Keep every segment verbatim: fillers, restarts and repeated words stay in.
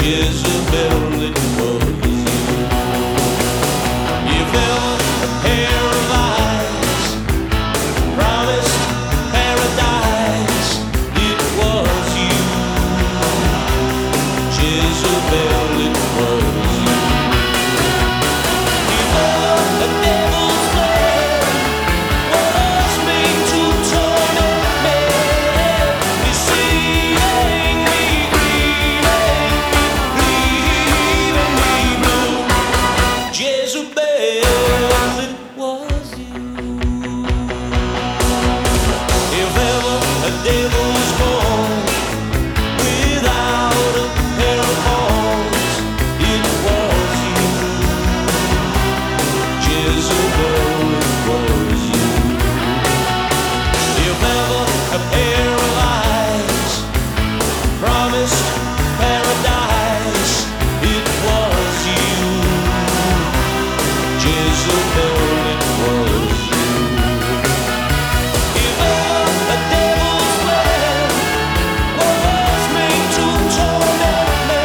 Jezebel, it was you. You felt a pair of eyes, promised paradise. It was you, Jezebel, it was you. You felt a devil's plan was made to torment me, deceiving me, grieving me, leaving me blue. Jezebel, it was you. If ever a devil was born without a pair of horns, it was you, Jezebel, it was you. If ever a pair of eyes promised paradise, it was you, Jezebel, it was you. If ever a devil's plan was made to torment me,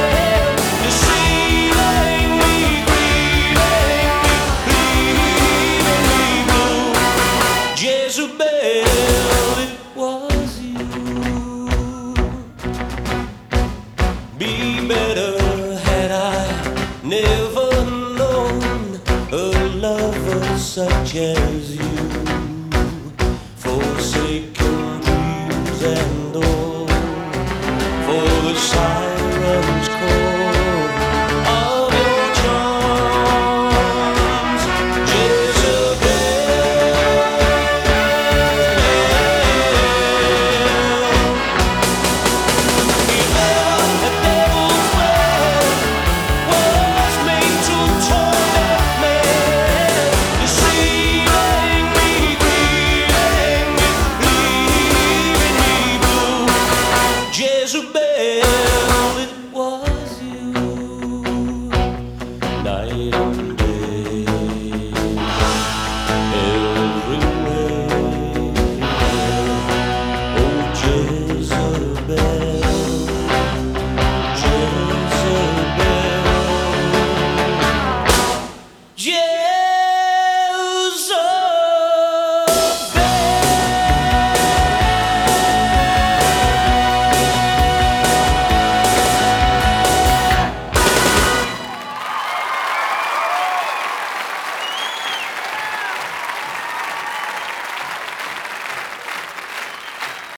deceiving me, grieving me, leaving me blue, Jezebel, it was you. Be better had I never known a lover such as you, forsaken dreams and all, for the sirens call.